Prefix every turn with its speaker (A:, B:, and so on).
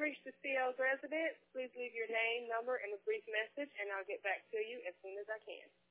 A: reached the CL's residence. Please leave your name, number, and a brief message, and I'll get back to you as soon as I can.